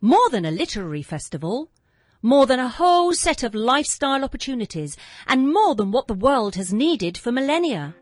More than a literary festival, more than a whole set of lifestyle opportunities, and more than what the world has needed for millennia.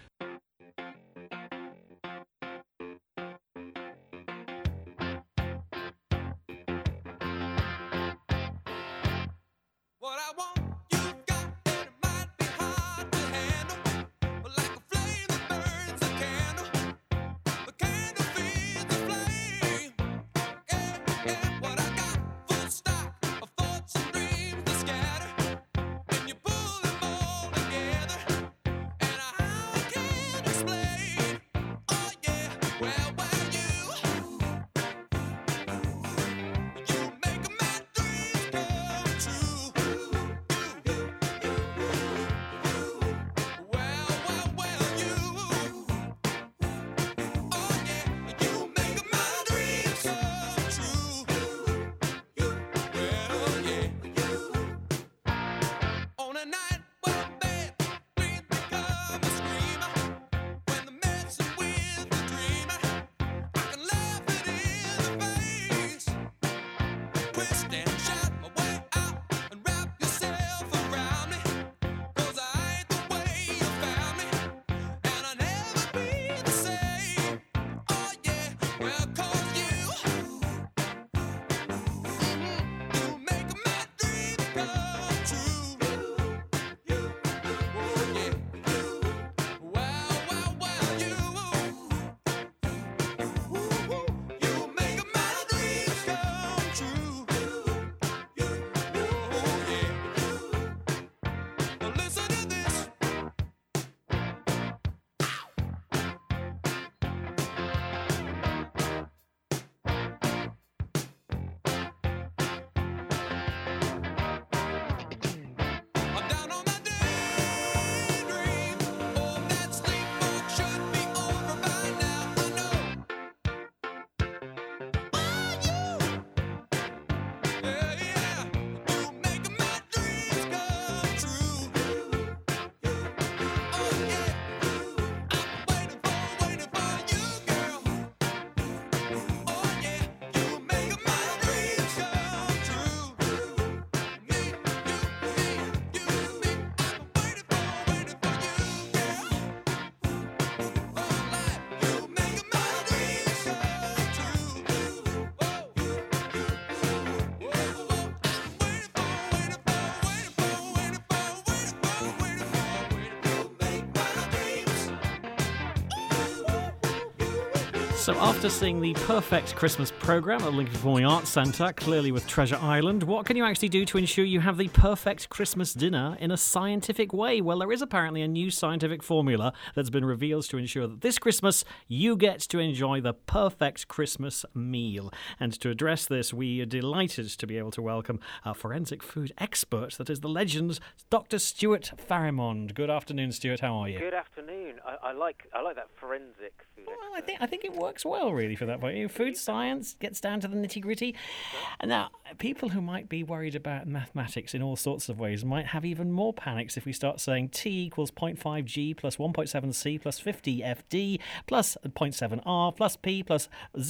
So after seeing the perfect Christmas programme at Lincoln Performing Arts Centre, clearly with Treasure Island, what can you actually do to ensure you have the perfect Christmas dinner in a scientific way? Well, there is apparently a new scientific formula that's been revealed to ensure that this Christmas you get to enjoy the perfect Christmas meal. And to address this, we are delighted to be able to welcome our forensic food expert, that is the legend, Dr. Stuart Farrimond. Good afternoon, Stuart. How are you? Good afternoon. I like that forensic food expert. Well, I think it works well, really, for that point. Food science gets down to the nitty-gritty. And now, people who might be worried about mathematics in all sorts of ways might have even more panics if we start saying T equals 0.5 G plus 1.7 C plus 50 FD plus 0.7 R plus P plus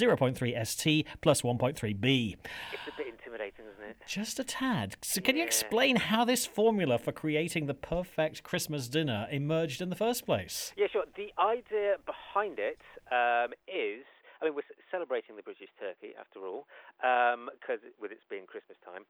0.3 ST plus 1.3 B. It's a bit intimidating, isn't it? Just a tad. So can you explain how this formula for creating the perfect Christmas dinner emerged in the first place? Yeah, sure. The idea behind it is, I mean, we're celebrating the British turkey, after all, because with it being Christmas time,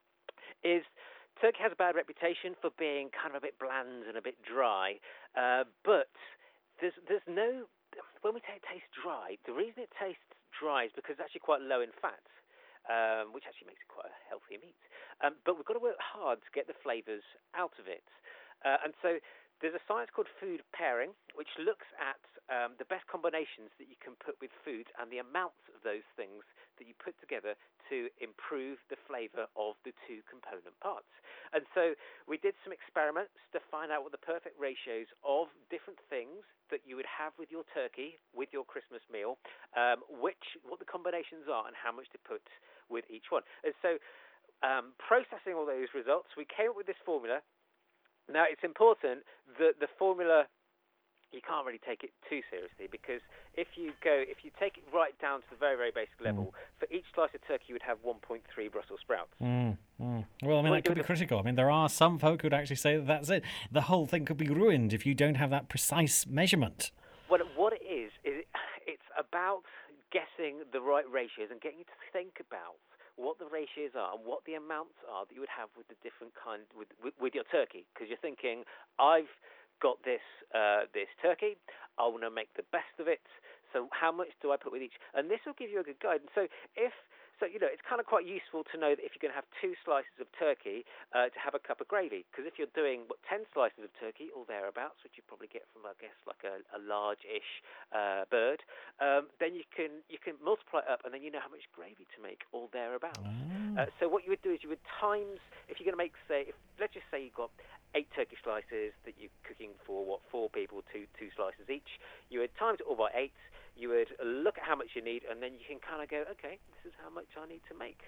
is turkey has a bad reputation for being kind of a bit bland and a bit dry, but there's no, when we say it tastes dry, the reason it tastes dry is because it's actually quite low in fat, which actually makes it quite a healthy meat. But we've got to work hard to get the flavours out of it. And so there's a science called food pairing, which looks at the best combinations that you can put with food and the amounts of those things that you put together to improve the flavour of the two component parts. And so we did some experiments to find out what the perfect ratios of different things that you would have with your turkey, with your Christmas meal, what the combinations are and how much to put with each one. And so processing all those results, we came up with this formula. Now, it's important that the formula you can't really take it too seriously, because if you take it right down to the very, very basic level, for each slice of turkey you would have 1.3 Brussels sprouts. Well, I mean, that could be critical. I mean, there are some folk who'd actually say that that's it. The whole thing could be ruined if you don't have that precise measurement. Well, what it is it's about guessing the right ratios and getting you to think about what the ratios are and what the amounts are that you would have with the different with your turkey, because you're thinking, I've got this turkey, I want to make the best of it, so how much do I put with each? And this will give you a good guide. And so it's kind of quite useful to know that if you're going to have 2 slices of turkey, to have a cup of gravy, because if you're doing 10 slices of turkey or thereabouts, which you probably get from, I guess, like a large-ish bird, then you can multiply it up, and then you know how much gravy to make or thereabouts. So what you would do is you would times, if you're going to make, let's just say you've got 8 turkey slices that you're cooking for 4 people, two slices each. You would times it all by 8. You would look at how much you need, and then you can kind of go, okay, this is how much I need to make.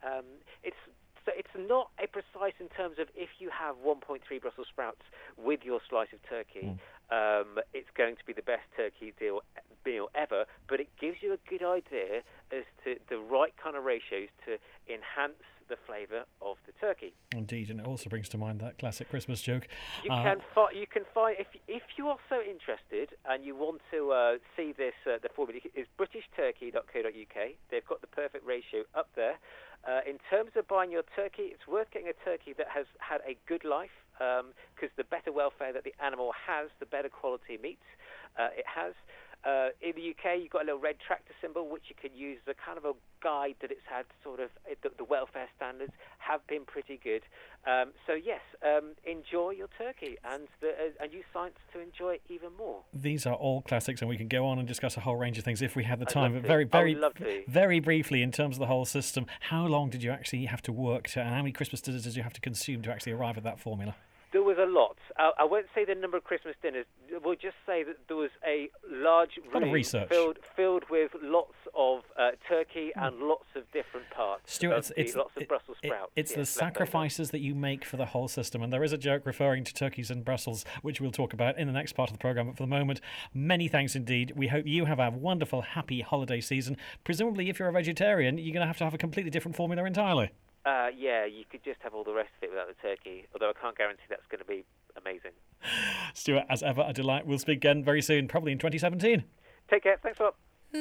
It's not a precise in terms of if you have 1.3 Brussels sprouts with your slice of turkey, it's going to be the best turkey meal ever, but it gives you a good idea as to the right kind of ratios to enhance the flavour of the turkey. Indeed, and it also brings to mind that classic Christmas joke. You can find if you are so interested and you want to see this, the formula is BritishTurkey.co.uk. They've got the perfect ratio up there. In terms of buying your turkey, it's worth getting a turkey that has had a good life, because the better welfare that the animal has, the better quality meat it has. In the UK, you've got a little red tractor symbol, which you can use as a kind of a guide that it's had. Sort of the welfare standards have been pretty good. So yes, enjoy your turkey and use science to enjoy it even more. These are all classics, and we can go on and discuss a whole range of things if we had the time. But very briefly, in terms of the whole system, how long did you actually have to work to, and how many Christmas dinners did you have to consume to actually arrive at that formula? There was a lot. I won't say the number of Christmas dinners. We'll just say that there was a large room filled with lots of turkey and lots of different parts. Stuart, lots of Brussels sprouts. It's the sacrifices that you make for the whole system. And there is a joke referring to turkeys and Brussels, which we'll talk about in the next part of the programme. But for the moment, many thanks indeed. We hope you have a wonderful, happy holiday season. Presumably, if you're a vegetarian, you're going to have a completely different formula entirely. Yeah, you could just have all the rest of it without the turkey, although I can't guarantee that's going to be amazing. Stuart, as ever, a delight. We'll speak again very soon, probably in 2017. Take care. Thanks a lot.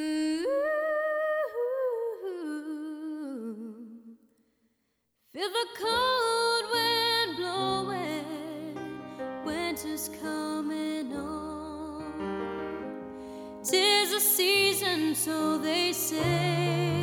Feel the cold wind blowing, winter's coming on. 'Tis a season, so they say.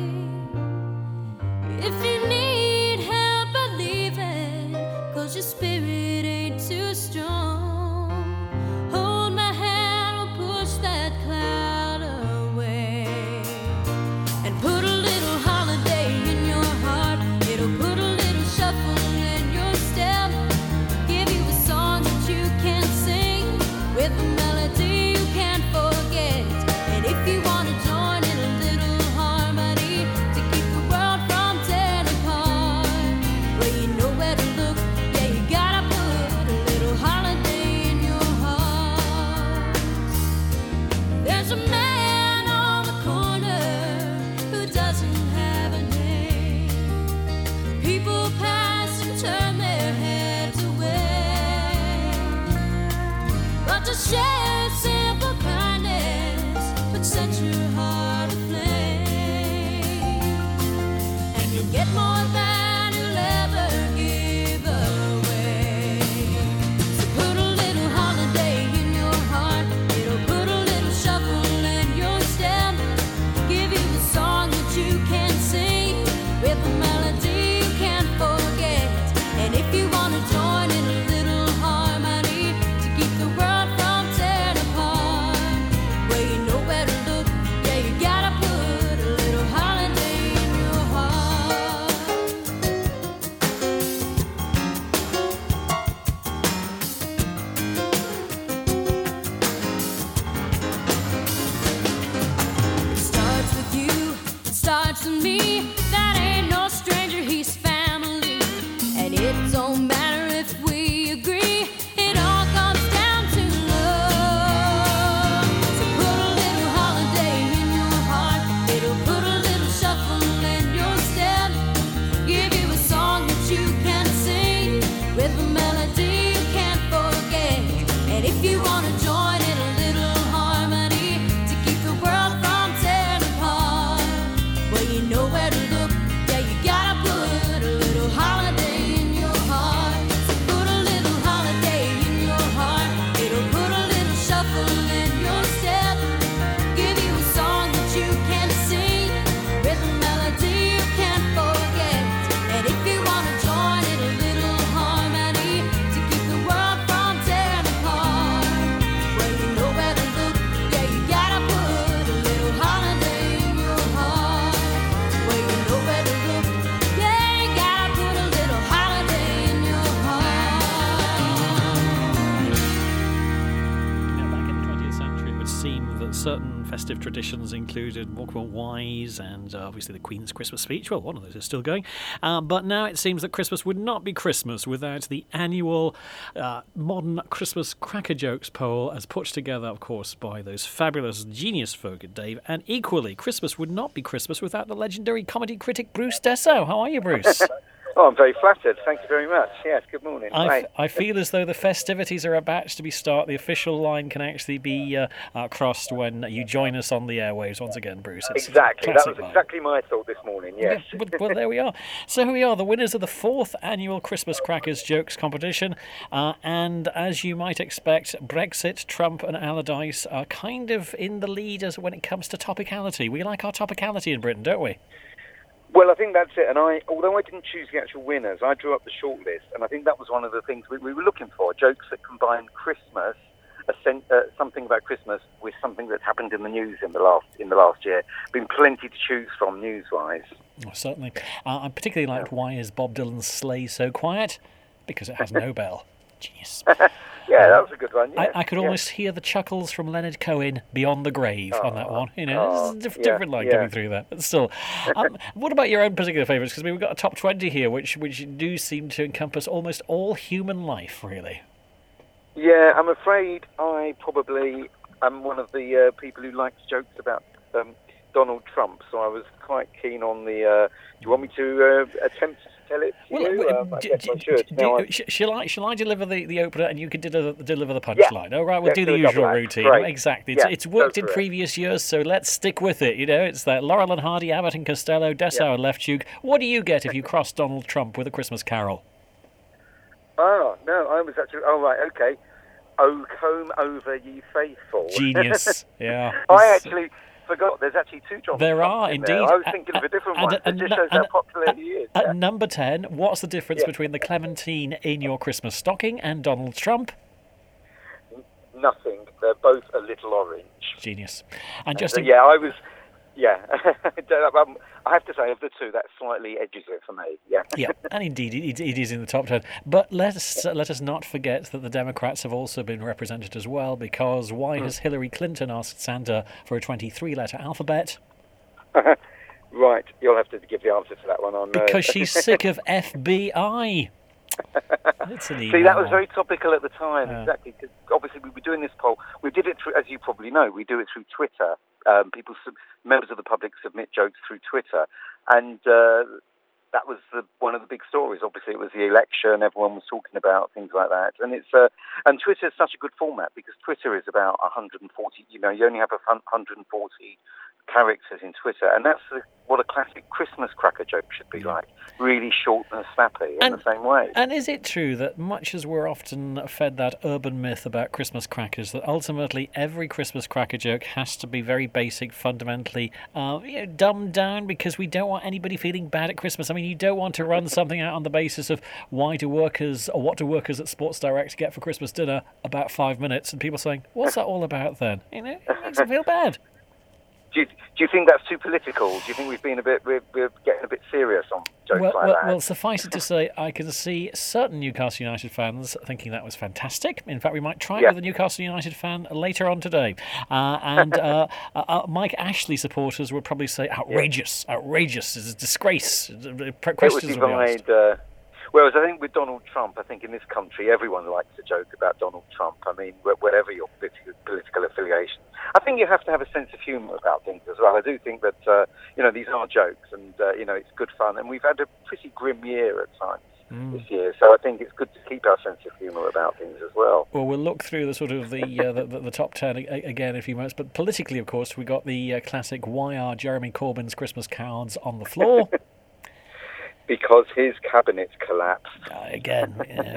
If you need help believing, 'cause your spirit ain't too strong, hold my hand, we'll push that cloud away, and put a little holiday in your heart. It'll put a little shuffle in your step, give you a song that you can sing with a melody you can't forget. And if you want to join in a little harmony to keep the world from tearing apart, well, you know where to look. Yeah, you gotta put a little holiday in your heart. There's a man on the corner who doesn't have a name. People pass and turn their heads away, but to share simple kindness would set your heart aflame, and you'll get more than you'll ever give away. So put a little holiday in your heart. It'll put a little shuffle in your step, give you a song that you can sing with a melody you can't forget. And if you want to join in a little harmony to keep the world from tearing apart, well, you know where to look. Yeah, you gotta put a little holiday in your heart. certain festive traditions included Walkabout Wise and obviously the Queen's Christmas speech. Well, one of those is still going. But now it seems that Christmas would not be Christmas without the annual modern Christmas cracker jokes poll, as put together, of course, by those fabulous genius folk at Dave. And equally, Christmas would not be Christmas without the legendary comedy critic Bruce Desso. How are you, Bruce? Oh, I'm very flattered. Thank you very much. Yes, good morning. I feel as though the festivities are about to be start. The official line can actually be crossed when you join us on the airwaves once again, Bruce. It's exactly. That was exactly my thought this morning, yes. Yeah, well, there we are. So here we are, the winners of the 4th annual Christmas Crackers Jokes competition. And as you might expect, Brexit, Trump and Allardyce are kind of in the lead as when it comes to topicality. We like our topicality in Britain, don't we? Well, I think that's it. And although I didn't choose the actual winners, I drew up the shortlist, and I think that was one of the things we were looking for: jokes that combine Christmas, something about Christmas, with something that's happened in the news in the last year. Been plenty to choose from news-wise. Oh, certainly. I particularly liked Why Is Bob Dylan's Sleigh So Quiet? Because it has no bell. Genius. Yeah, that was a good one. Yeah. I could almost hear the chuckles from Leonard Cohen Beyond the Grave on that one. You know, it's a different line coming through there. But still, what about your own particular favourites? Because we've got a top 20 here, which do seem to encompass almost all human life, really. Yeah, I'm afraid I probably am one of the people who likes jokes about Donald Trump. So I was quite keen on the. Do you want me to attempt to tell it to you? I guess I should. Shall I deliver the opener and you can deliver the punchline? Yeah. All right, we'll do the usual routine. Great. Exactly. Yeah, it's worked in previous years, so let's stick with it. You know, it's that Laurel and Hardy, Abbott and Costello, Dessau and Leftschuk. What do you get if you cross Donald Trump with A Christmas Carol? Oh, no, I was actually... Oh, right, okay. Oh, comb over ye faithful. Genius, yeah. I actually... forgot there's actually 2 John. There are indeed. There. I was thinking of a different one. It just shows how popular he is. At number 10, what's the difference between the Clementine in your Christmas stocking and Donald Trump? Nothing. They're both a little orange. Genius. And just I was. Yeah, I have to say, of the 2, that slightly edges it for me. Yeah. Yeah, and indeed, it is in the top 10. But let us not forget that the Democrats have also been represented as well, because why has Hillary Clinton asked Santa for a 23-letter alphabet? Right, you'll have to give the answer to that one. Because she's sick of FBI. See, that was very topical at the time, exactly, because obviously we were doing this poll. We did it through, as you probably know, we do it through Twitter. Members of the public submit jokes through Twitter, and that was one of the big stories. Obviously, it was the election; everyone was talking about things like that, and and Twitter is such a good format because Twitter is about 140. You know, you only have 140 characters in Twitter, and that's what a classic Christmas cracker joke should be like. Really short and snappy in the same way. And is it true that much as we're often fed that urban myth about Christmas crackers, that ultimately every Christmas cracker joke has to be very basic, fundamentally dumbed down, because we don't want anybody feeling bad at Christmas? I mean, you don't want to run something out on the basis of what do workers at Sports Direct get for Christmas dinner about 5 minutes, and people saying, what's that all about then? You know, it makes them feel bad. Do you think that's too political? Do you think we're getting a bit serious on jokes like that? Well, suffice it to say, I can see certain Newcastle United fans thinking that was fantastic. In fact, we might try it with a Newcastle United fan later on today. And Mike Ashley supporters would probably say, outrageous, it's a disgrace. Questions would be asked. Whereas I think with Donald Trump, I think in this country, everyone likes to joke about Donald Trump. I mean, whatever your political affiliation. I think you have to have a sense of humour about things as well. I do think that, these are jokes and, it's good fun. And we've had a pretty grim year at times this year. So I think it's good to keep our sense of humour about things as well. Well, we'll look through the sort of the top 10 again in a few moments. But politically, of course, we got the classic, why are Jeremy Corbyn's Christmas cards on the floor? Because his cabinet's collapsed. Again,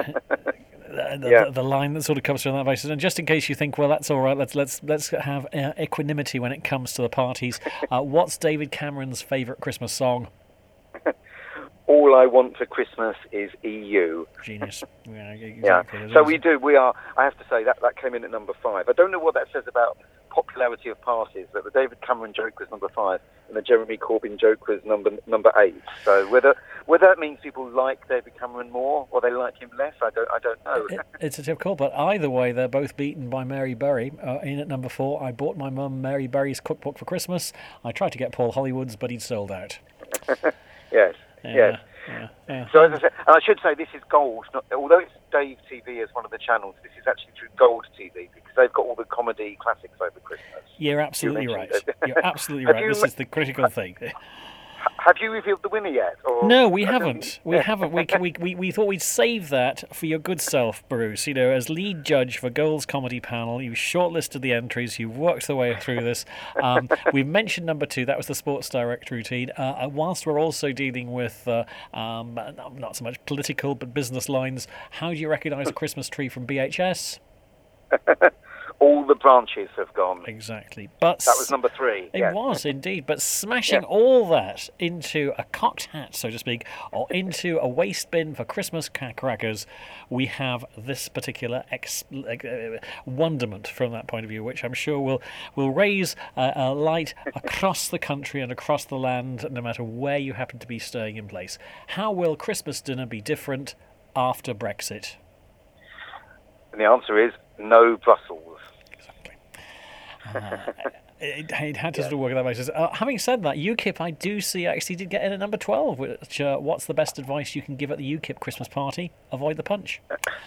the line that sort of comes from that basis. And just in case you think, well, that's all right, let's have equanimity when it comes to the parties. What's David Cameron's favourite Christmas song? All I Want for Christmas is EU. Genius. Yeah, exactly. Yeah. So we are. I have to say that came in at number 5. I don't know what that says about popularity of parties, but the David Cameron joke was number 5 and the Jeremy Corbyn joke was number 8. So whether Whether that means people like David Cameron more or they like him less, I don't know. It's a tough call, but either way, they're both beaten by Mary Berry. In at number 4, I bought my mum Mary Berry's cookbook for Christmas. I tried to get Paul Hollywood's, but he'd sold out. Yes. So as I said, and I should say this is Gold. Although it's Dave TV as one of the channels, this is actually through Gold TV because they've got all the comedy classics over Christmas. You're absolutely right. You're absolutely right. This is the critical thing. Have you revealed the winner yet? Or no, we haven't. We haven't. We thought we'd save that for your good self, Bruce. You know, as lead judge for Gold's comedy panel, you shortlisted the entries. You've worked the way through this. We've mentioned number 2. That was the Sports Direct routine. Whilst we're also dealing with not so much political but business lines, how do you recognise a Christmas tree from BHS? All the branches have gone. Exactly. But that was number 3. It was indeed. But smashing all that into a cocked hat, so to speak, or into a waste bin for Christmas crackers, we have this particular wonderment from that point of view, which I'm sure will raise a light across the country and across the land, no matter where you happen to be staying in place. How will Christmas dinner be different after Brexit? And the answer is no Brussels. It had to sort of work on that basis. Having said that, UKIP, I do see, actually did get in at number 12, which, what's the best advice you can give at the UKIP Christmas party? Avoid the punch.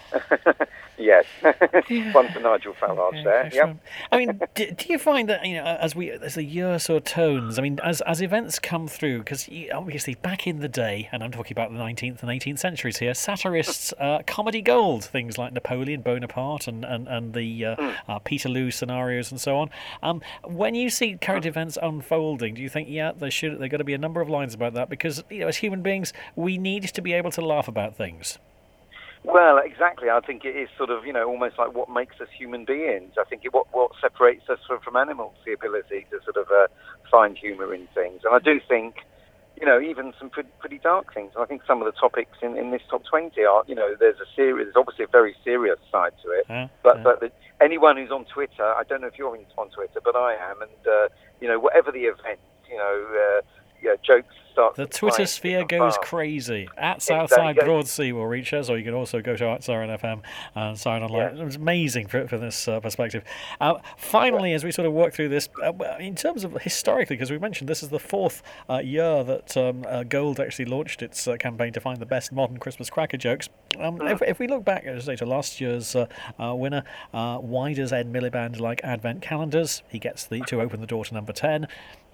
Yes. One for Nigel Farage there. Yep. I mean, do you find that, you know, as the year sort of tones, I mean, as events come through, because obviously back in the day, and I'm talking about the 19th and 18th centuries here, satirists, comedy gold, things like Napoleon Bonaparte and the Peterloo scenarios and so on. When you see current events unfolding, do you think, there's got to be a number of lines about that? Because, you know, as human beings, we need to be able to laugh about things. Well, exactly. I think it is sort of, you know, almost like what makes us human beings. I think what separates us from animals, the ability to sort of find humour in things. And I do think, you know, even some pretty dark things. And I think some of the topics in this top 20 are, you know, there's obviously a very serious side to it. But anyone who's on Twitter, I don't know if you're on Twitter, but I am, and, you know, whatever the event, you know, jokes start. The Twitter sphere goes crazy. At Southside Broadsea will reach us, or you can also go to Siren FM and sign online. It was amazing for this perspective. Finally, as we sort of work through this, in terms of historically, because we mentioned this is the 4th year that Gold actually launched its campaign to find the best modern Christmas cracker jokes. If we look back, as I say, to last year's winner, why does Ed Miliband like Advent calendars? He gets to open the door to number 10.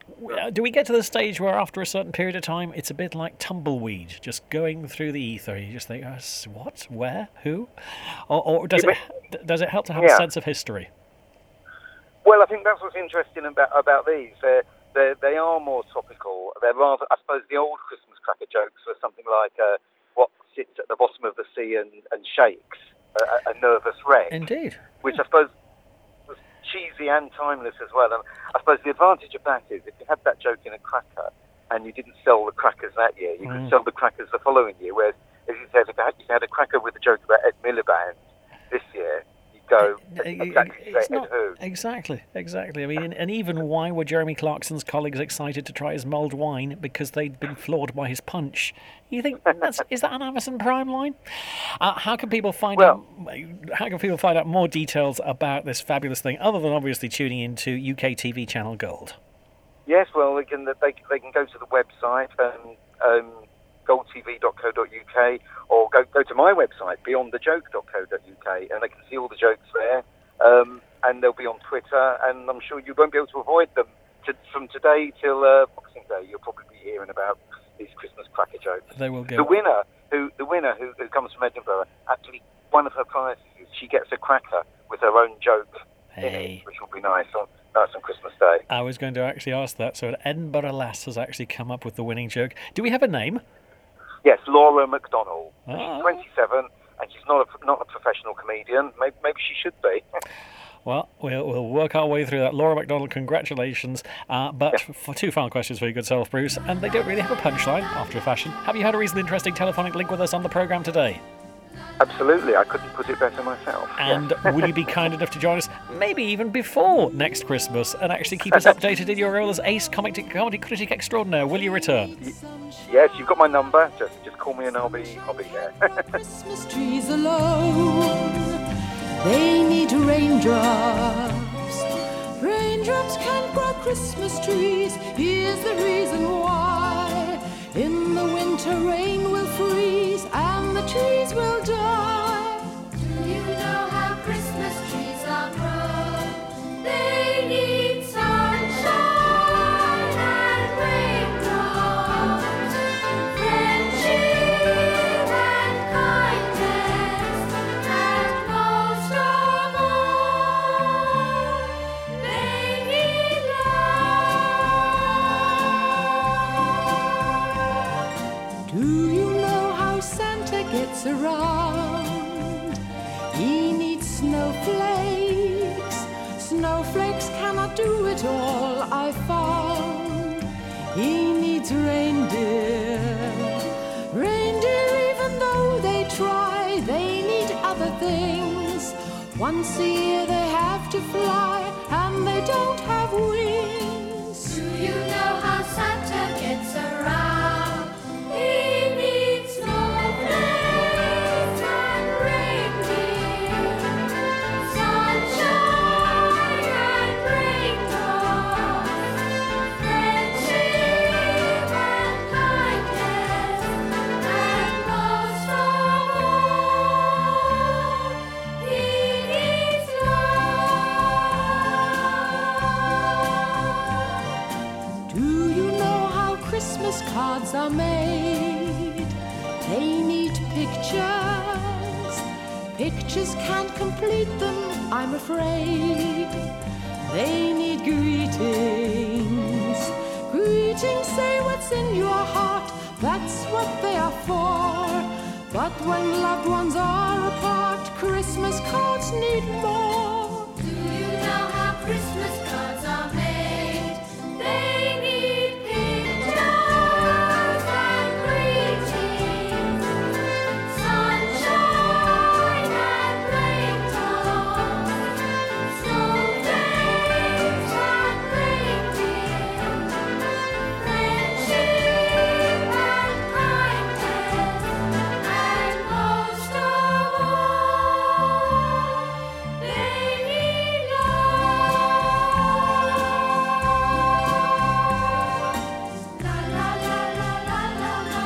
Do we get to the stage where after a certain period of time it's a bit like tumbleweed, just going through the ether? You just think, what, where, who? Or does it help to have a sense of history? Well, I think that's what's interesting about these. They are more topical. They're rather, I suppose, the old Christmas cracker jokes were something like what sits at the bottom of the sea and shakes, a nervous wreck. Indeed. Which I suppose was cheesy and timeless as well. And I suppose the advantage of that is if you had that joke in a cracker and you didn't sell the crackers that year, you could sell the crackers the following year. Whereas, as you said, if you had a cracker with a joke about Ed Miliband this year, go exactly. I mean, and even why were Jeremy Clarkson's colleagues excited to try his mulled wine? Because they'd been floored by his punch. You think is that an Amazon Prime line? How can people find out? How can people find out more details about this fabulous thing, other than obviously tuning into UK TV channel Gold? Yes, well, they can go to the website. goldtv.co.uk or go to my website, beyondthejoke.co.uk, and they can see all the jokes there. And they'll be on Twitter, and I'm sure you won't be able to avoid them. From today till Boxing Day, you'll probably be hearing about these Christmas cracker jokes. They will go. The winner who comes from Edinburgh, actually, one of her prizes is she gets a cracker with her own joke in it, which will be nice on Christmas Day. I was going to actually ask that. So an Edinburgh lass has actually come up with the winning joke. Do we have a name? Yes, Laura McDonnell. She's 27, and she's not a professional comedian. Maybe she should be. Well, we'll work our way through that. Laura McDonnell, congratulations. But for 2 final questions for your good self, Bruce, and they don't really have a punchline, after a fashion. Have you had a reasonably interesting telephonic link with us on the programme today? Absolutely, I couldn't put it better myself. And will you be kind enough to join us, maybe even before next Christmas, and actually keep us updated in your role as Ace Comedy Critic Extraordinaire? Will you return? Yes, you've got my number. Just call me and I'll be there. Christmas trees alone, they need raindrops. Raindrops can't grow Christmas trees. Here's the reason why. In the winter, rain will freeze and the trees will die. Do you know how Christmas trees are grown? They need sunshine and raindrops, friendship and kindness, and most of all, they need love. Do you know how Santa gets around? He needs snowflakes. Snowflakes cannot do it all, I found. He needs reindeer. Reindeer, even though they try, they need other things. Once a year they have to fly, and they don't have wings. Do you know how Santa gets around? He needs snowflakes and reindeer, sunshine and raindrops, friendship and kindness, and most of all, he needs love. Do you know how Christmas cards are made? They need pictures. Pictures can't complete them, I'm afraid. They need greetings. Greetings say what's in your heart, that's what they are for. But when loved ones are apart, Christmas cards need more. Do you know how Christmas cards are made? They need pictures and greetings, sunshine and raindrops, snowflakes and reindeer, friendship and kindness, and most of all, they need love. La la la la la la la.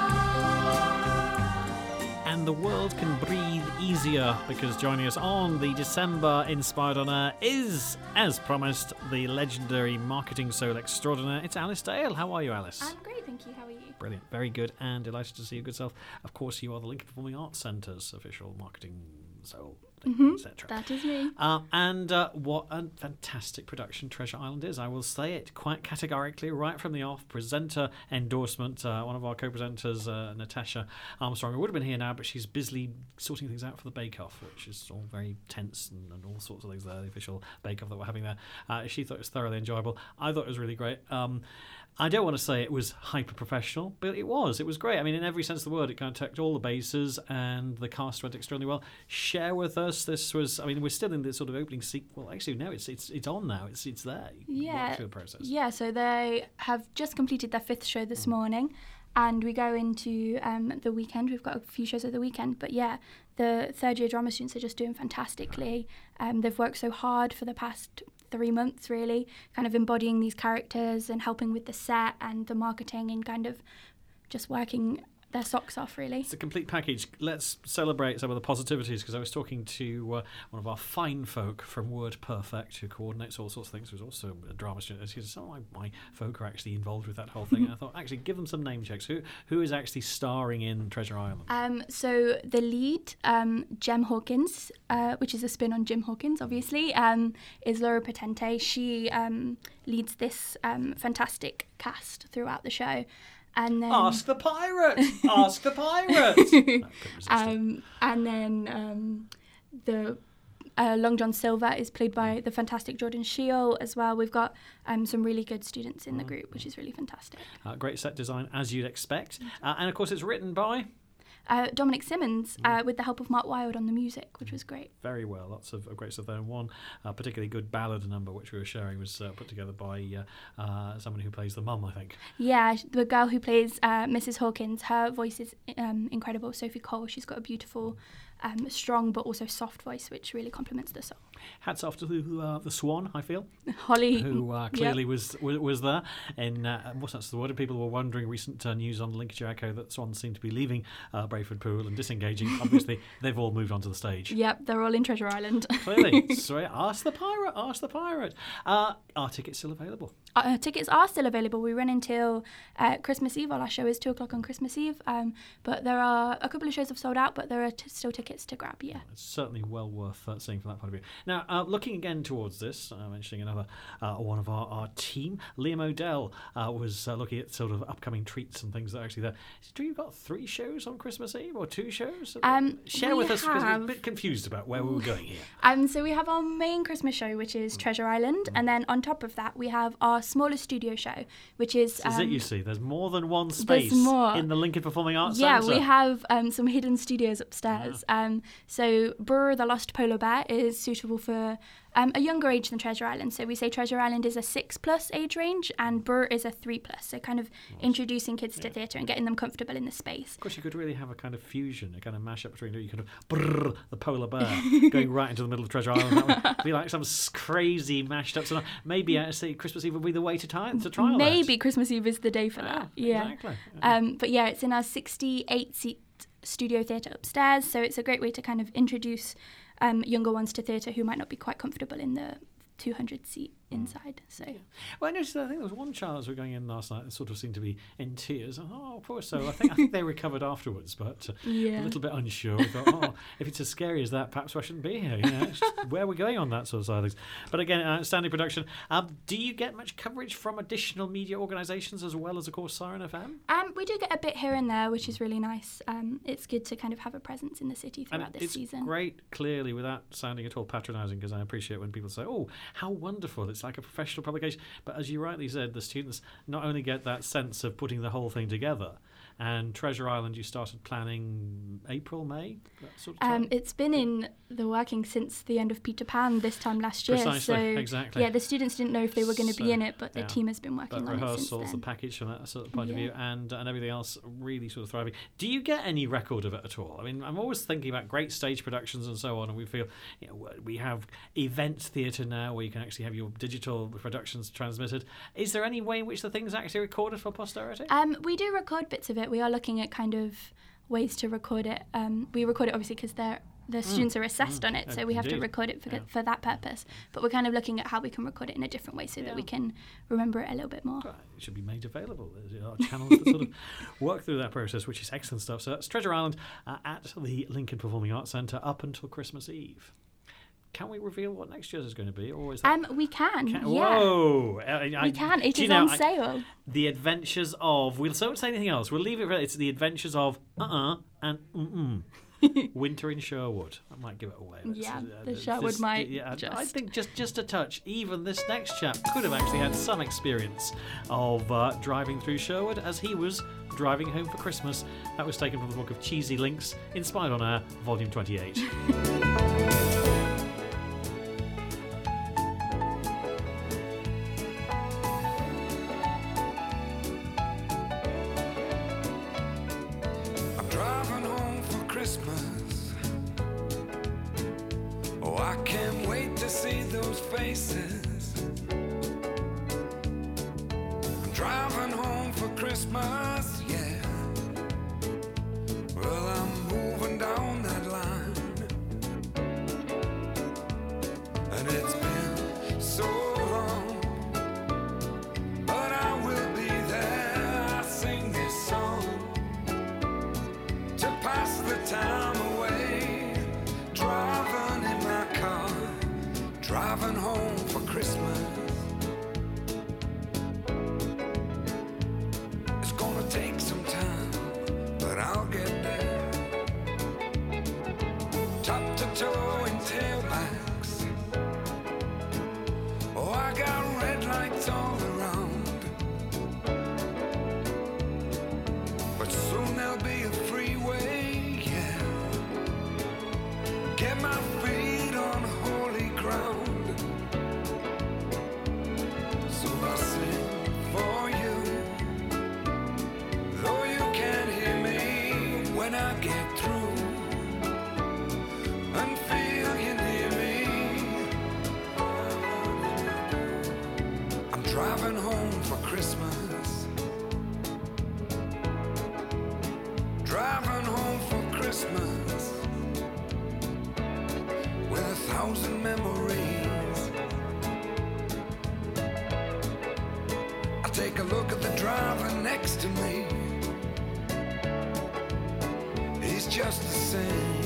And the world can breathe easier because joining us on the December Inspired On Air is, as promised, the legendary marketing soul extraordinaire. It's Alice Dale. How are you, Alice? I'm great, thank you. How are you? Brilliant. Very good and delighted to see your good self. Of course, you are the Lincoln Performing Arts Centre's official marketing soul, etc. That is me. And what a fantastic production Treasure Island is. I will say it quite categorically right from the off. Presenter endorsement. One of our co-presenters, Natasha Armstrong, would have been here now, but she's busily sorting things out for the Bake Off, which is all very tense and all sorts of things there, the official Bake Off that we're having there. She thought it was thoroughly enjoyable. I thought it was really great. I don't want to say it was hyper-professional, but it was. It was great. I mean, in every sense of the word, it kind of ticked all the bases, and the cast went extremely well. Share with us. This was. I mean, we're still in this sort of opening sequence. Well, actually, no, it's on now. It's there. Yeah. Through the process. Yeah. So they have just completed their 5th show this morning, and we go into the weekend. We've got a few shows at the weekend, but yeah, the third-year drama students are just doing fantastically. They've worked so hard for the past 3 months, really, kind of embodying these characters and helping with the set and the marketing and kind of just working their socks off, really. It's a complete package. Let's celebrate some of the positivities, because I was talking to one of our fine folk from Word Perfect, who coordinates all sorts of things, who's also a drama student. He said, some of my folk are actually involved with that whole thing. And I thought, actually, give them some name checks. Who is actually starring in Treasure Island? So the lead, Jem Hawkins, which is a spin on Jim Hawkins, obviously, is Laura Potente. She leads this fantastic cast throughout the show. And then Ask the pirate! Ask the pirate! And then the Long John Silver is played by the fantastic Jordan Sheil as well. We've got some really good students in the group, which is really fantastic. Great set design, as you'd expect. And of course, it's written by Dominic Simmons with the help of Mark Wilde on the music, which was great. Very well, lots of great stuff there. And one particularly good ballad number which we were sharing was put together by someone who plays the mum, I think. Yeah, the girl who plays Mrs. Hawkins, her voice is incredible. Sophie Cole, she's got a beautiful, strong but also soft voice, which really complements the song. Hats off to the Swan, I feel. Holly, who clearly was there. And what's that the word? People were wondering, recent news on Lincolnshire Echo, that Swan seemed to be leaving Brayford Pool and disengaging. Obviously, they've all moved onto the stage. Yep, they're all in Treasure Island. Clearly. So ask the pirate. Are tickets still available? Tickets are still available. We run until Christmas Eve. Our last show is 2:00 on Christmas Eve. But there are a couple of shows have sold out, but there are still tickets to grab, yeah. It's certainly well worth seeing from that point of view. Now, looking again towards this, mentioning another one of our team, Liam O'Dell was looking at sort of upcoming treats and things that are actually there. Do you got 3 shows on Christmas Eve or 2 shows? Share with us, because we're a bit confused about where we were going here. So we have our main Christmas show, which is Treasure Island, and then on top of that we have our smaller studio show, which is... This is it, you see. There's more than one space in the Lincoln Performing Arts Centre. Yeah, we have some hidden studios upstairs. Yeah. So Burr the Lost Polar Bear is suitable for a younger age than Treasure Island. So we say Treasure Island is a 6+ age range and Burr is a 3+. So kind of introducing kids to theatre and getting them comfortable in the space. Of course, you could really have a kind of fusion, a kind of mashup between you could have Burr the Polar Bear going right into the middle of Treasure Island. That would be like some crazy mashed up. So maybe actually Christmas Eve would be the way to trial Maybe Christmas Eve is the day for that. Yeah. Exactly. But yeah, it's in our 68-seat studio theatre upstairs. So it's a great way to kind of introduce younger ones to theatre who might not be quite comfortable in the 200-seat inside. So, well, I noticed. I think there was one child as we were going in last night that sort of seemed to be in tears. Oh, poor soul. I think they recovered afterwards, but a little bit unsure. We thought, if it's as scary as that, perhaps I shouldn't be here. It's just where we're going on that sort of side of things. But again, outstanding production. Do you get much coverage from additional media organisations as well as, of course, Siren FM? We do get a bit here and there, which is really nice. It's good to kind of have a presence in the city throughout this season. It's great, clearly, without sounding at all patronising, because I appreciate when people say, "Oh, how wonderful! It's like a professional publication." But as you rightly said, the students not only get that sense of putting the whole thing together, and Treasure Island you started planning April, May? That sort of time? It's been in the working since the end of Peter Pan this time last year. Precisely, so exactly. Yeah, the students didn't know if they were going to be in it, but the team has been working on it since rehearsals, then. the package from that sort of point of view, and everything else really sort of thriving. Do you get any record of it at all? I mean, I'm always thinking about great stage productions and so on, and we feel, we have event theatre now where you can actually have your digital productions transmitted. Is there any way in which the thing's actually recorded for posterity? We do record bits of it. We are looking at kind of ways to record it. We record it obviously because the students are assessed on it, so we have to record it for that purpose. But we're kind of looking at how we can record it in a different way so that we can remember it a little bit more. Right. It should be made available. There are channels that sort of work through that process, which is excellent stuff. So that's Treasure Island at the Lincoln Performing Arts Centre up until Christmas Eve. Can we reveal what next year's is going to be, or is that... we can. Yeah. Whoa! We can. It is on sale. The Adventures of... We'll don't say anything else. We'll leave it... It's The Adventures of and Winter in Sherwood. I might give it away. The Sherwood might. I think just a touch. Even this next chap could have actually had some experience of driving through Sherwood as he was driving home for Christmas. That was taken from the book of Cheesy Links, Inspired on Air, Volume 28. But soon there'll be a freeway I get through and feel you near me. I'm driving home for Christmas. Driving home for Christmas with 1,000 memories. I take a look at the driver next to me. He's just the same.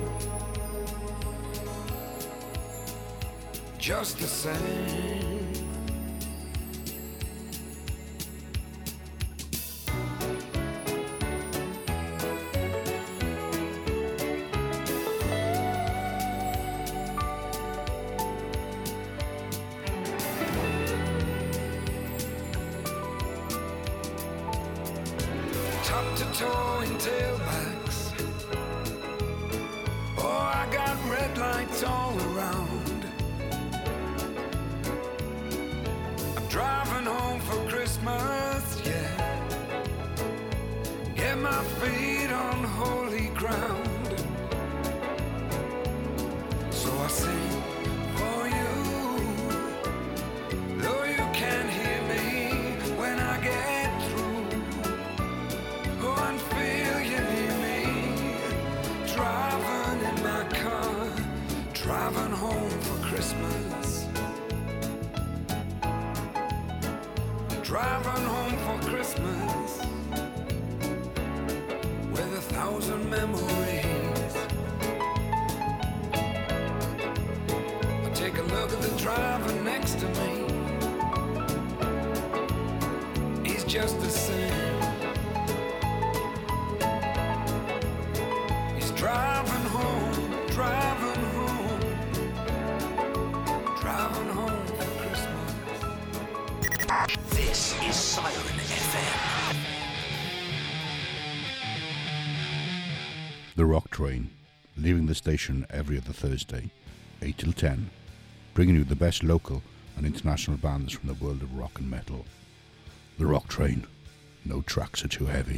Just the same. Top to toe in tailbacks. Oh, I got red lights all around. I'm driving home for Christmas, yeah. Get my feet on holy ground. So I sing for you, though you can't hear me when I get through. Go and feel you near me. Driving in my car, driving home for Christmas. Driving home for Christmas with 1,000 memories. I take a look at the driver next to me. He's just the same. He's driving home, driving home, driving home for Christmas. This is Siren FM. The Rock Train, leaving the station every other Thursday, 8 till 10, bringing you the best local and international bands from the world of rock and metal. The Rock Train, no tracks are too heavy.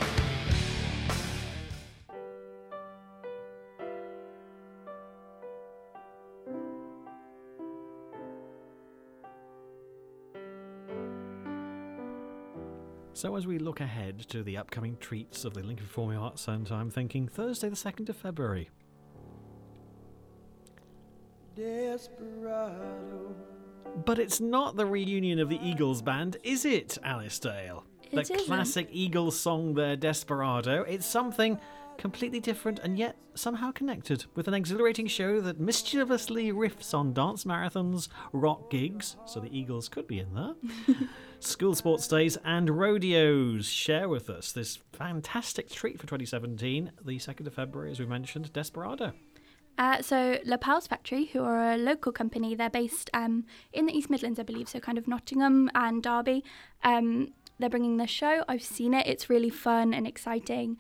So as we look ahead to the upcoming treats of the Lincoln Performing Arts Centre, I'm thinking Thursday the 2nd of February. Desperado. But it's not the reunion of the Eagles band, is it, Alice Dale? The classic Eagles song there, Desperado. It's something completely different and yet somehow connected, with an exhilarating show that mischievously riffs on dance marathons, rock gigs, so the Eagles could be in there, school sports days and rodeos. Share with us this fantastic treat for 2017, the 2nd of February, as we mentioned, Desperado. So La Pals Factory, who are a local company, they're based in the East Midlands, I believe, so kind of Nottingham and Derby. They're bringing the show. I've seen it. It's really fun and exciting.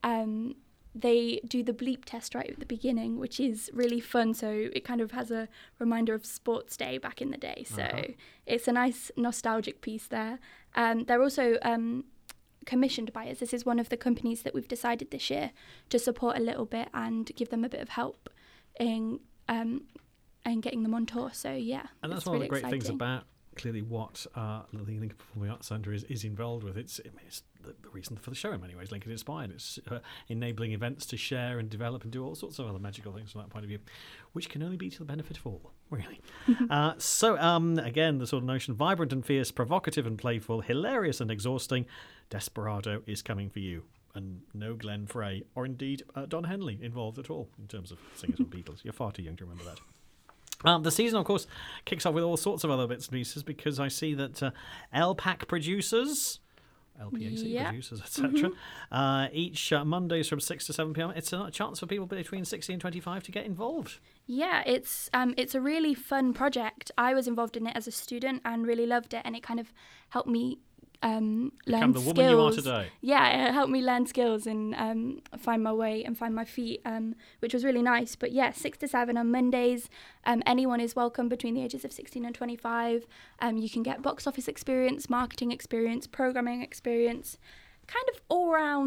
They do the bleep test right at the beginning, which is really fun. So it kind of has a reminder of Sports Day back in the day. So it's a nice nostalgic piece there. They're also commissioned by us. This is one of the companies that we've decided this year to support a little bit and give them a bit of help in getting them on tour. So yeah, and that's one of the great things about clearly what the Lincoln Performing Arts Centre is involved with. It's the reason for the show in many ways. Lincoln Inspired. It's enabling events to share and develop and do all sorts of other magical things from that point of view, which can only be to the benefit of all, really. So again, the sort of notion: vibrant and fierce, provocative and playful, hilarious and exhausting, Desperado is coming for you. And no Glenn Frey or indeed Don Henley involved at all in terms of singers or Beatles. You're far too young to remember that. The season, of course, kicks off with all sorts of other bits and pieces, because I see that LPAC producers, LPAC producers, etc., each Mondays from 6 to 7 p.m, it's a chance for people between 16 and 25 to get involved. Yeah, it's a really fun project. I was involved in it as a student and really loved it, and it kind of helped me learn Become the skills. woman you are today. Yeah, it helped me learn skills and find my way and find my feet, which was really nice. But yeah, 6 to 7 on Mondays. Anyone is welcome between the ages of 16 and 25. You can get box office experience, marketing experience, programming experience, kind of all-round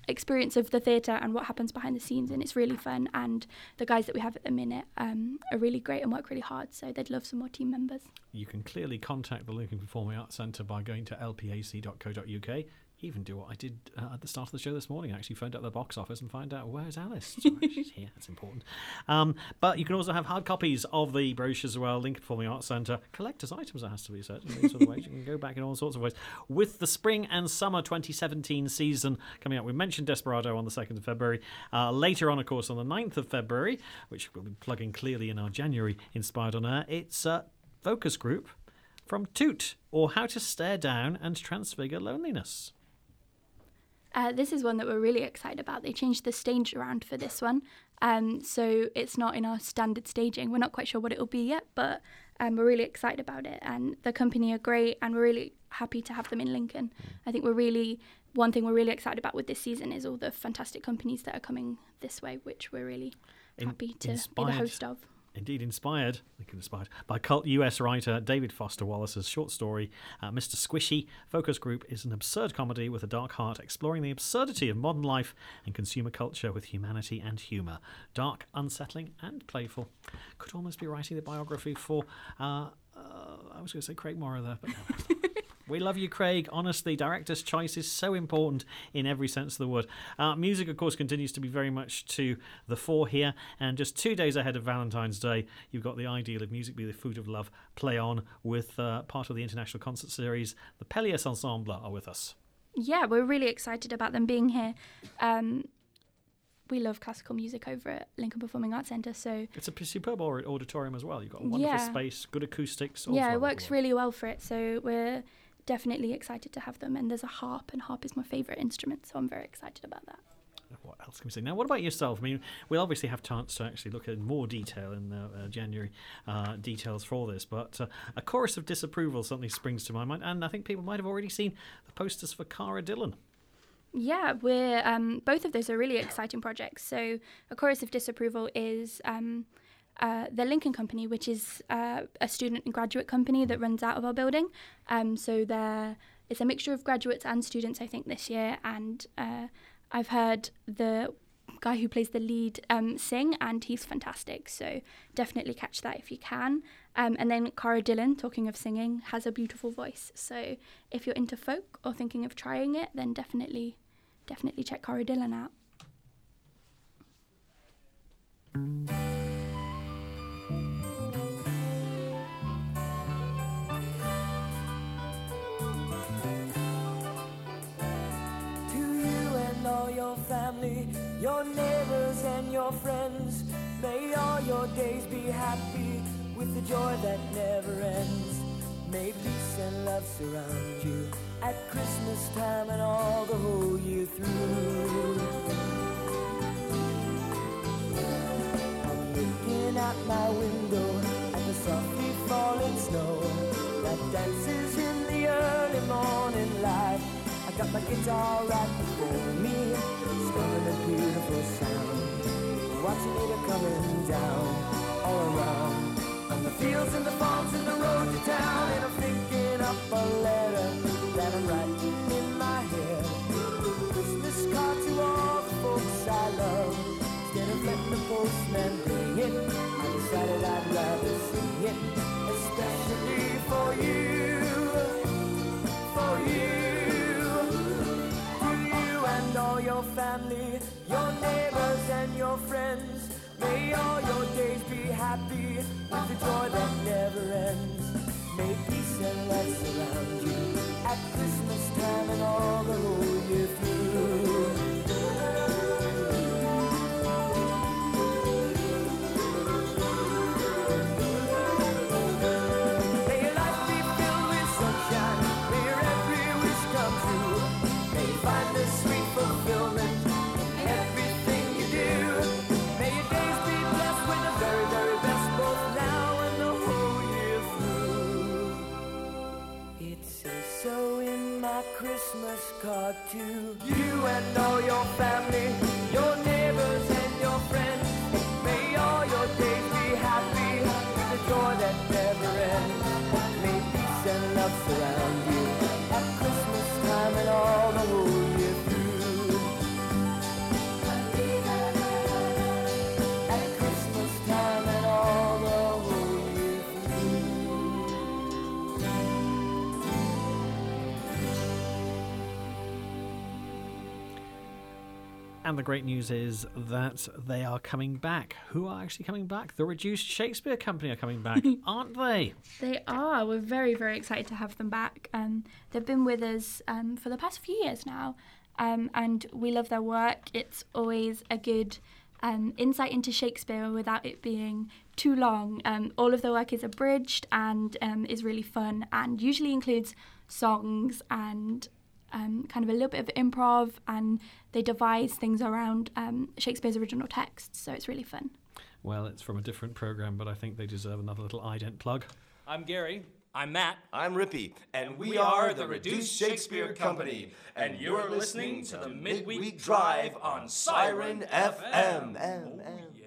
experience of the theatre and what happens behind the scenes, and it's really fun. And the guys that we have at the minute are really great and work really hard, so they'd love some more team members. You can clearly contact the Lincoln Performing Arts Centre by going to lpac.co.uk. Even do what I did at the start of the show this morning. I actually phoned up the box office and find out, where's Alice? Sorry, she's here. That's important. But you can also have hard copies of the brochures as well. Lincoln Performing Arts Centre. Collector's items, it has to be said. In these sort of ways. You can go back in all sorts of ways. With the spring and summer 2017 season coming up, we mentioned Desperado on the 2nd of February. Later on, of course, on the 9th of February, which we'll be plugging clearly in our January Inspired on Air, it's a focus group from Toot, or How to Stare Down and Transfigure Loneliness. This is one that we're really excited about. They changed the stage around for this one, so it's not in our standard staging. We're not quite sure what it will be yet, but we're really excited about it. And the company are great, and we're really happy to have them in Lincoln. I think one thing we're really excited about with this season is all the fantastic companies that are coming this way, which we're really happy to be the host of. Indeed, inspired by cult US writer David Foster Wallace's short story, Mr. Squishy. Focus Group is an absurd comedy with a dark heart, exploring the absurdity of modern life and consumer culture with humanity and humour. Dark, unsettling, and playful. Could almost be writing the biography for, I was going to say Craig Morrow there, but no. We love you, Craig. Honestly, director's choice is so important in every sense of the word. Music, of course, continues to be very much to the fore here. And just 2 days ahead of Valentine's Day, you've got the Ideal of Music Be the Food of Love play on with part of the international concert series. The Pellias Ensemble are with us. Yeah, we're really excited about them being here. We love classical music over at Lincoln Performing Arts Centre, so... It's a superb auditorium as well. You've got a wonderful space, good acoustics. Yeah, it works really well for it, so we're definitely excited to have them. And there's a harp, and harp is my favourite instrument, so I'm very excited about that. What else can we say? Now, what about yourself? I mean, we'll obviously have chance to actually look at more detail in the January details for this, but a chorus of disapproval certainly springs to my mind, and I think people might have already seen the posters for Cara Dillon. Yeah, we're both of those are really exciting projects. So A Chorus of Disapproval is the Lincoln Company, which is a student and graduate company that runs out of our building. So it's a mixture of graduates and students, I think, this year. And I've heard the guy who plays the lead sing, and he's fantastic. So definitely catch that if you can. And then Cara Dillon, talking of singing, has a beautiful voice. So if you're into folk or thinking of trying it, then definitely check Cara Dillon out. Your family, your neighbors and your friends, may all your days be happy with the joy that never ends. May peace and love surround you at Christmas time and all the whole year through. I'm looking out my window at the softly falling snow that dances in the early morning light. I got my guitar right before me, strumming a beautiful sound, watching it coming down all around, on the fields and the farms and the road to town. And I'm thinking up a letter that I'm writing in my head, Christmas card to all the folks I love. Instead of letting the postman bring it, I decided I'd rather sing it, especially for you, for you. And all your family, your neighbors and your friends, may all your days be happy with the joy that never ends. May peace and love surround you at Christmas time and all the whole year through. May your life be filled with sunshine, may your every wish come true, may you find the sweet fulfillment in everything you do. May your days be blessed with the very, very best, both now and the whole year through. It says so in my Christmas card too. And the great news is that they are coming back. Who are actually coming back? The Reduced Shakespeare Company are coming back, aren't they? They are. We're very, very excited to have them back. They've been with us for the past few years now, and we love their work. It's always a good insight into Shakespeare without it being too long. All of the work is abridged and is really fun, and usually includes songs and kind of a little bit of improv, and they devise things around Shakespeare's original text, so it's really fun. Well, it's from a different programme, but I think they deserve another little ident plug. I'm Gary. I'm Matt. I'm Rippy. And we are the Reduced Shakespeare Company. And you're listening to the Midweek Drive on Siren FM.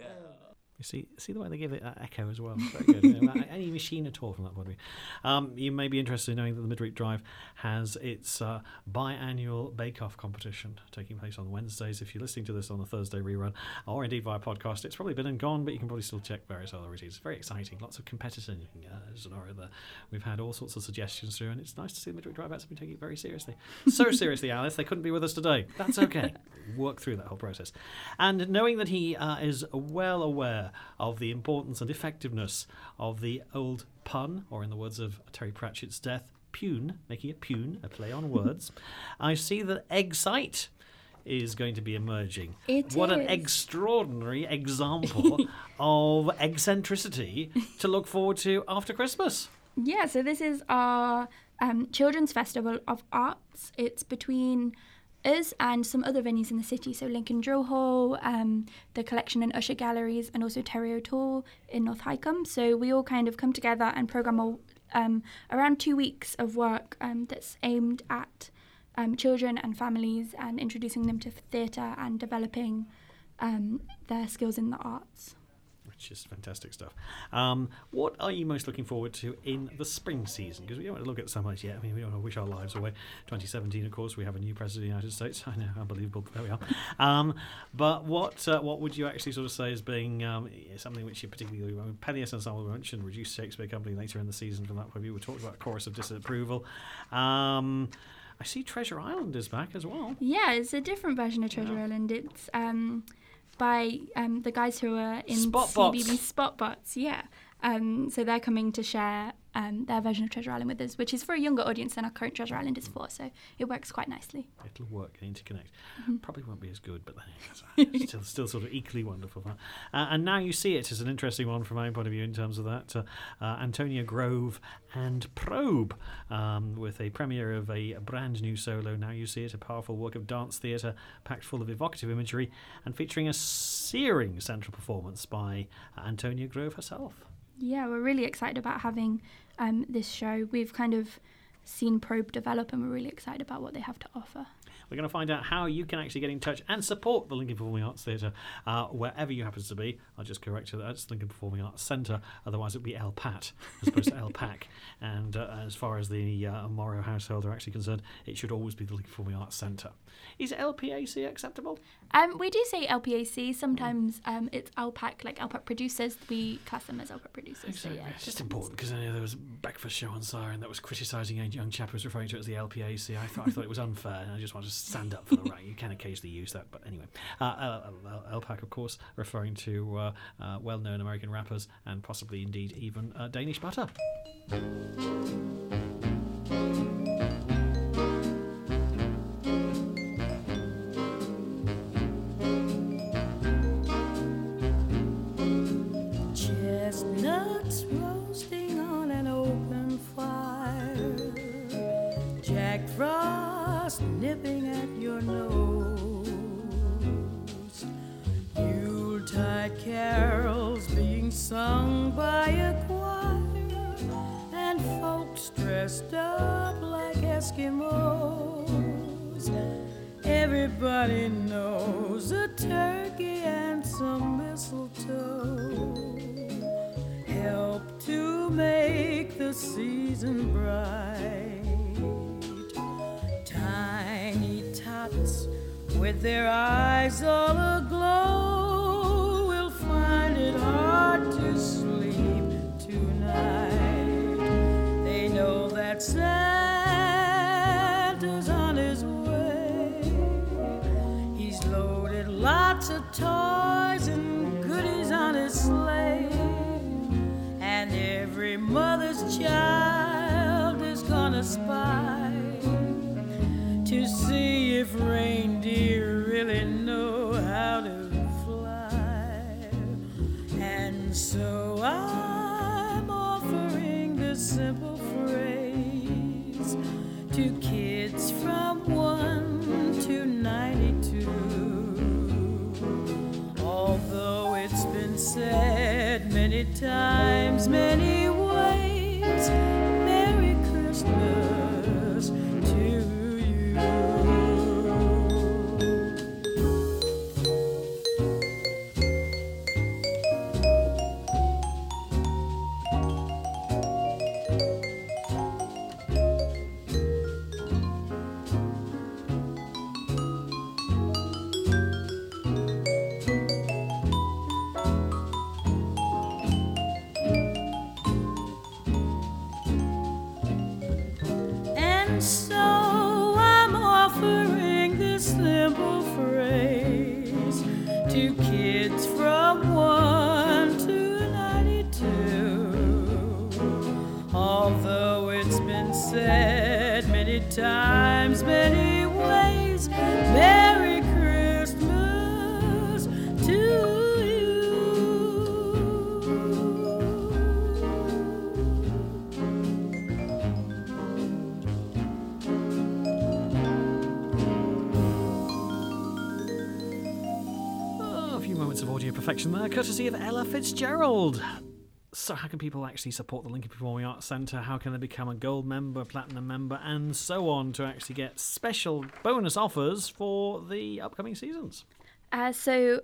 You see the way they give it that echo as well. Very good. Any machine at all from that point of view. You may be interested in knowing that the Midweek Drive has its biannual bake-off competition taking place on Wednesdays. If you're listening to this on a Thursday rerun, or indeed via podcast, it's probably been and gone, but you can probably still check various other routines. It's very exciting. Lots of competitors there. We've had all sorts of suggestions through, and it's nice to see the Midweek Drive actually taking it very seriously. So seriously, Alice, they couldn't be with us today. That's okay. Work through that whole process. And knowing that he is well aware of the importance and effectiveness of the old pun, or in the words of Terry Pratchett's death, pune, making it pune, a play on words, I see that Excite is going to be emerging. What an extraordinary example of eccentricity to look forward to after Christmas. Yeah, so this is our Children's Festival of Arts. It's between us and some other venues in the city, so Lincoln Drill Hall, the Collection and Usher Galleries, and also Terry O'Toole in North Highcombe. So we all kind of come together and programme around 2 weeks of work that's aimed at children and families, and introducing them to theatre and developing their skills in the arts. Which is fantastic stuff. What are you most looking forward to in the spring season? Because we don't want to look at summers yet. I mean, we don't want to wish our lives away. 2017, of course, we have a new president of the United States. I know, unbelievable, but there we are. But what would you actually sort of say as being something which you particularly... I mean, Peleus Ensemble, we mentioned, Reduced Shakespeare Company later in the season from that point of view. We talked about Chorus of Disapproval. I see Treasure Island is back as well. Yeah, it's a different version of Treasure Island. It's... by the guys who are in CBB Spotbots, yeah. So they're coming to share their version of Treasure Island with us, which is for a younger audience than our current Treasure Island is for, so it works quite nicely. It'll work, interconnect. Mm-hmm. Probably won't be as good, but still sort of equally wonderful. And Now You See It is an interesting one from my own point of view in terms of that. Antonia Grove and Probe, with a premiere of a brand new solo, Now You See It, a powerful work of dance theatre packed full of evocative imagery and featuring a searing central performance by Antonia Grove herself. Yeah, we're really excited about having this show. We've kind of seen Probe develop, and we're really excited about what they have to offer. We're going to find out how you can actually get in touch and support the Lincoln Performing Arts Theatre wherever you happen to be. I'll just correct you, that's Lincoln Performing Arts Centre, otherwise it would be LPAT as opposed to LPAC. And as far as the Morrow household are actually concerned, it should always be the Lincoln Performing Arts Centre. Is LPAC acceptable? We do say LPAC. Sometimes it's LPAC, like LPAC producers. We class them as LPAC producers. Exactly. So yeah, it's just important because I know there was a breakfast show on Siren that was criticising a young chap who was referring to it as the LPAC. I thought it was unfair, and I just wanted to stand up for the right. You can occasionally use that, but anyway. LPAC, of course, referring to well-known American rappers and possibly indeed even Danish butter. Chestnuts roasting on an open fire, Jack Frost nipping at your nose, Yuletide carols being sung by a choir, and folks dressed up like Eskimos. Everybody knows a turkey and some mistletoe help to make the season bright. Tiny tots with their eyes all aglow will find it hard to sleep tonight. They know that Santa's on his way. He's loaded lots of toys and goodies on his sleigh. And every mother's child is gonna spy to see if reindeer really know how to fly. And so I'm offering this simple phrase to kids from 1 to 92. Although it's been said many times, many ways, Merry Christmas to you. And so I'm offering this simple phrase to kids from 1 to 92. Although it's been said many times, many ways, Merry Christmas to you. A few moments of audio perfection there, courtesy of Ella Fitzgerald. So how can people actually support the Lincoln Performing Arts Centre? How can they become a gold member, platinum member, and so on to actually get special bonus offers for the upcoming seasons? So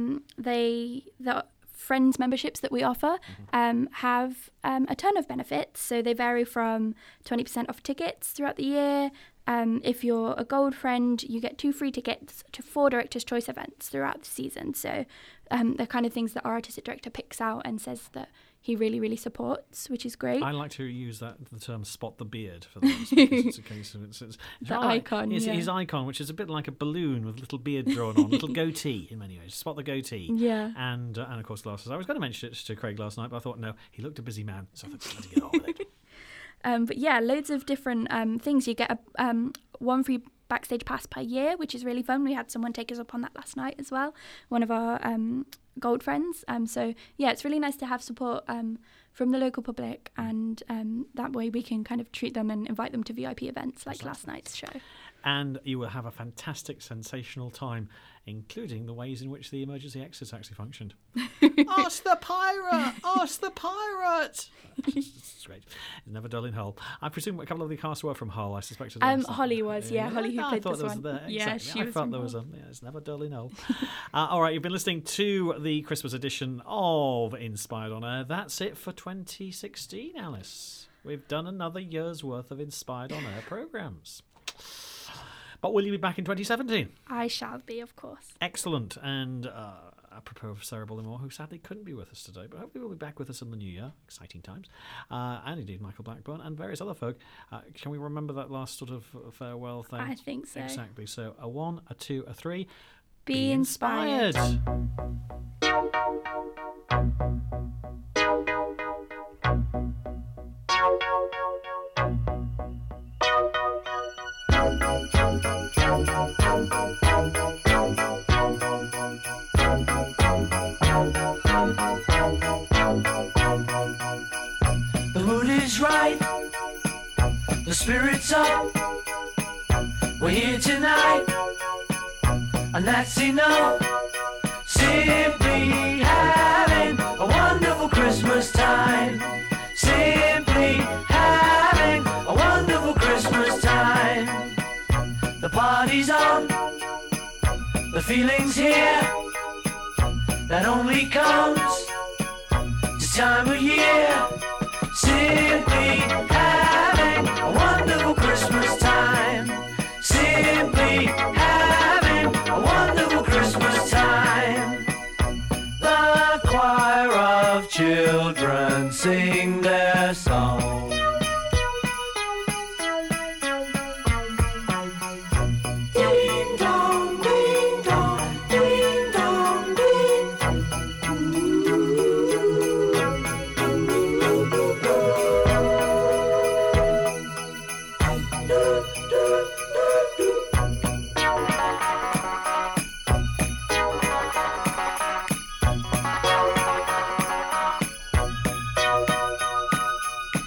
the Friends memberships that we offer have a ton of benefits. So they vary from 20% off tickets throughout the year. If you're a gold friend, you get 2 free tickets to 4 Director's Choice events throughout the season. So the kind of things that our artistic director picks out and says that he really, really supports, which is great. I like to use the term "spot the beard" for this. Because it's a case of it's the icon. It's yeah. his icon, which is a bit like a balloon with a little beard drawn on, a little goatee in many ways. Spot the goatee. Yeah. And of course glasses. I was going to mention it to Craig last night, but I thought no, he looked a busy man, so I thought let him get on with it. But yeah, loads of different things. You get a 1 free backstage pass per year, which is really fun. We had someone take us up on that last night as well, one of our gold friends. So yeah, it's really nice to have support from the local public, and that way we can kind of treat them and invite them to VIP events like last night's show. And you will have a fantastic, sensational time, including the ways in which the emergency exits actually functioned. Ask the pirate! Ask the pirate! It's great. It's never dull in Hull. I presume a couple of the cast were from Hull, I suspect. Holly was, yeah. Holly who played this one. Yeah, she I was felt from there was Hull. it's never dull in Hull. All right, you've been listening to the Christmas edition of Inspired on Air. That's it for 2016, Alice. We've done another year's worth of Inspired on Air programmes. But will you be back in 2017? I shall be, of course. Excellent. And apropos of Sarah Bullimore, who sadly couldn't be with us today, but hopefully will be back with us in the new year. Exciting times. And indeed Michael Blackburn and various other folk. Can we remember that last sort of farewell thing? I think so. Exactly. So a 1, a 2, a 3. Be inspired. The mood is right, the spirit's up. We're here tonight, and that's enough. Simply having a wonderful Christmas time. Simply having a wonderful Christmas time. The party's on, the feeling's here. That only comes this time of year. Simply having a wonderful Christmas time. Simply having a wonderful Christmas time. The choir of children sing their song. Ding dong, ding dong, ding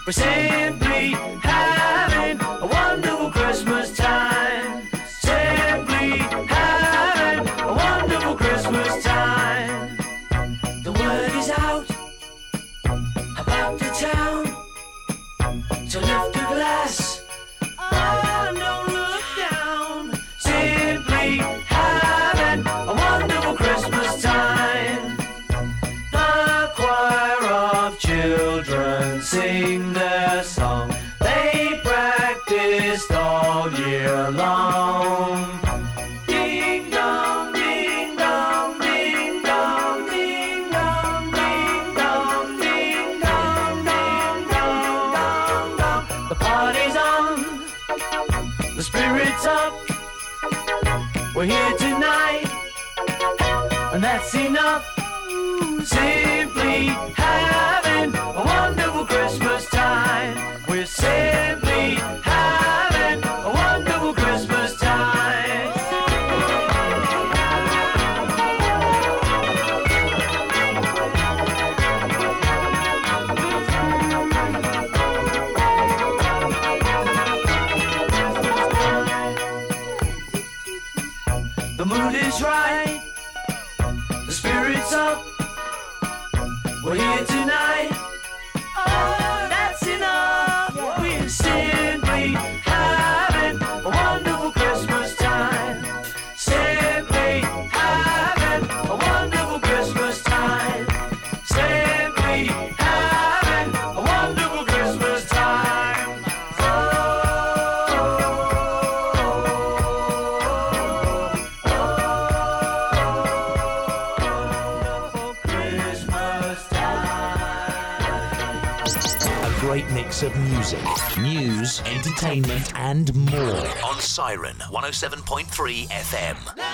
We're simply having a wonderful Christmas time. Simply having a wonderful Christmas time. The word is out about the town, so lift a glass, oh, and don't look down. Simply having a wonderful Christmas time. The choir of children sing their song. They practiced all year long. Ding dong, ding dong, ding dong, ding dong, ding dong, ding dong, ding dong, dong, dong. The party's on, the spirit's up. We're here tonight, and that's enough. Simply having a wonderful Christmas time. We're simply having a wonderful Christmas time. The mood is right, the spirit's up. We're here tonight, oh, that's enough. We're simply having a wonderful Christmas time. Simply having a wonderful Christmas time. Simply having a wonderful Christmas time. Great mix of music, news, entertainment, and more on Siren 107.3 FM.